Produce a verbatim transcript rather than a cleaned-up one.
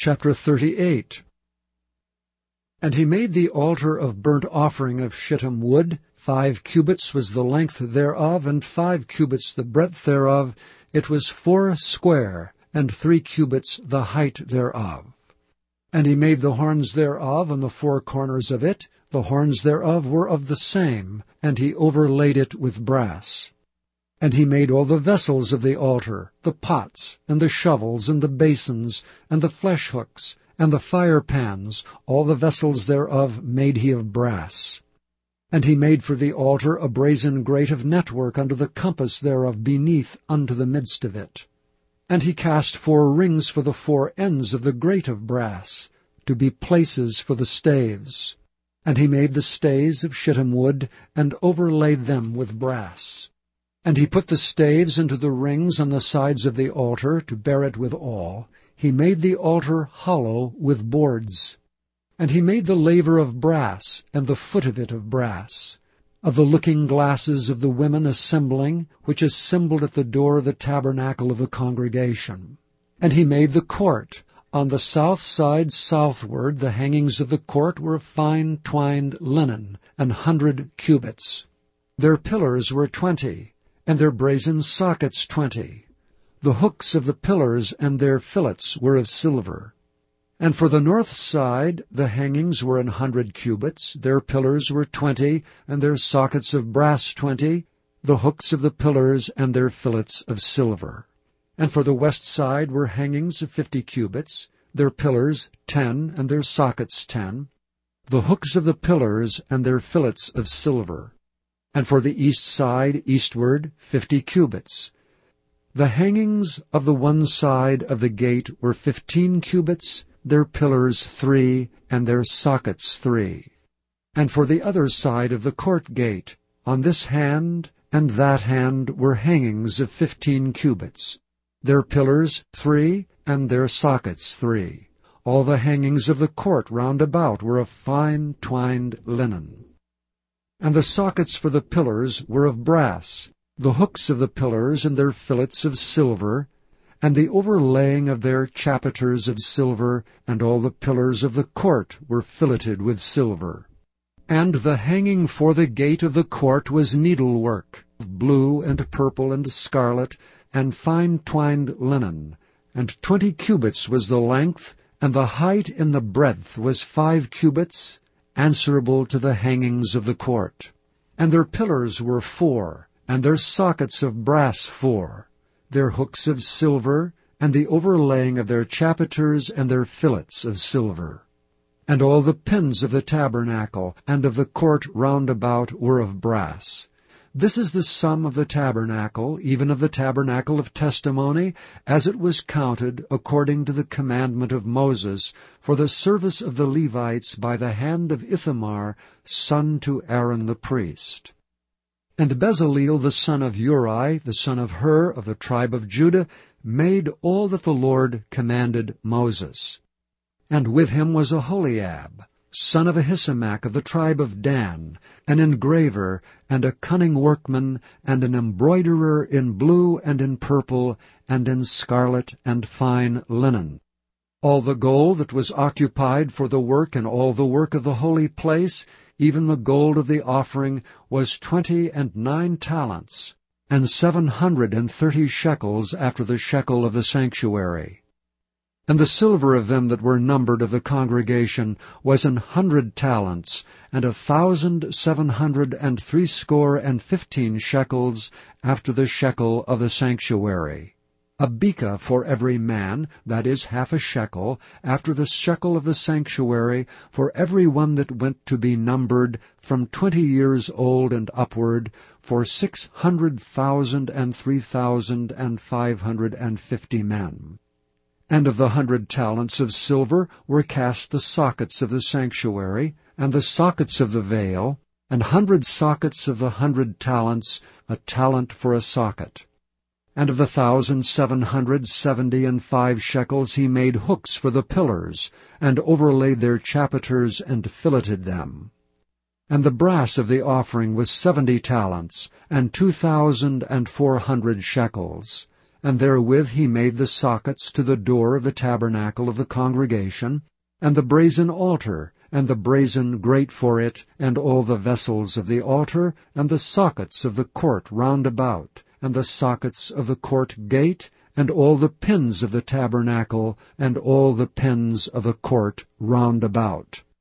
Chapter thirty-eight. And he made the altar of burnt offering of shittim wood. Five cubits was the length thereof, and five cubits the breadth thereof. It was four square, and three cubits the height thereof. And he made the horns thereof and the four corners of it. The horns thereof were of the same, and he overlaid it with brass. And he made all the vessels of the altar, the pots, and the shovels, and the basins, and the flesh hooks, and the fire pans, all the vessels thereof made he of brass. And he made for the altar a brazen grate of network under the compass thereof beneath unto the midst of it. And he cast four rings for the four ends of the grate of brass, to be places for the staves. And he made the staves of shittim wood, and overlaid them with brass. And he put the staves into the rings on the sides of the altar, to bear it withal. He made the altar hollow with boards. And he made the laver of brass, and the foot of it of brass. Of the looking glasses of the women assembling, which assembled at the door of the tabernacle of the congregation. And he made the court. On the south side southward the hangings of the court were of fine twined linen, an hundred cubits. Their pillars were twenty, and their brazen sockets twenty. The hooks of the pillars and their fillets were of silver. And for the north side the hangings were an hundred cubits. Their pillars were twenty, and their sockets of brass twenty. The hooks of the pillars and their fillets of silver. And for the west side were hangings of fifty cubits. Their pillars ten, and their sockets ten. The hooks of the pillars and their fillets of silver. And for the east side eastward fifty cubits. The hangings of the one side of the gate were fifteen cubits, their pillars three, and their sockets three. And for the other side of the court gate, on this hand and that hand were hangings of fifteen cubits, their pillars three, and their sockets three. All the hangings of the court round about were of fine twined linen. And the sockets for the pillars were of brass, the hooks of the pillars and their fillets of silver, and the overlaying of their chapiters of silver, and all the pillars of the court were filleted with silver. And the hanging for the gate of the court was needlework, of blue and purple and scarlet, and fine twined linen, and twenty cubits was the length, and the height in the breadth was five cubits, answerable to the hangings of the court. And their pillars were four, and their sockets of brass four, their hooks of silver, and the overlaying of their chapiters and their fillets of silver. And all the pins of the tabernacle and of the court round about were of brass. This is the sum of the tabernacle, even of the tabernacle of testimony, as it was counted according to the commandment of Moses, for the service of the Levites by the hand of Ithamar, son to Aaron the priest. And Bezaleel the son of Uri, the son of Hur, of the tribe of Judah, made all that the Lord commanded Moses. And with him was Aholiab, son of Ahisamach of the tribe of Dan, an engraver, and a cunning workman, and an embroiderer in blue and in purple, and in scarlet and fine linen. All the gold that was occupied for the work and all the work of the holy place, even the gold of the offering, was twenty and nine talents, and seven hundred and thirty shekels after the shekel of the sanctuary. And the silver of them that were numbered of the congregation was an hundred talents, and a thousand seven hundred and threescore and fifteen shekels after the shekel of the sanctuary. A beka for every man, that is half a shekel, after the shekel of the sanctuary, for every one that went to be numbered, from twenty years old and upward, for six hundred thousand and three thousand and five hundred and fifty men. And of the hundred talents of silver were cast the sockets of the sanctuary, and the sockets of the veil, and hundred sockets of the hundred talents, a talent for a socket. And of the thousand seven hundred seventy and five shekels he made hooks for the pillars, and overlaid their chapiters, and filleted them. And the brass of the offering was seventy talents, and two thousand and four hundred shekels. and therewith he made the sockets to the door of the tabernacle of the congregation, and the brazen altar, and the brazen grate for it, and all the vessels of the altar, and the sockets of the court round about, and the sockets of the court gate, and all the pins of the tabernacle, and all the pins of the court round about.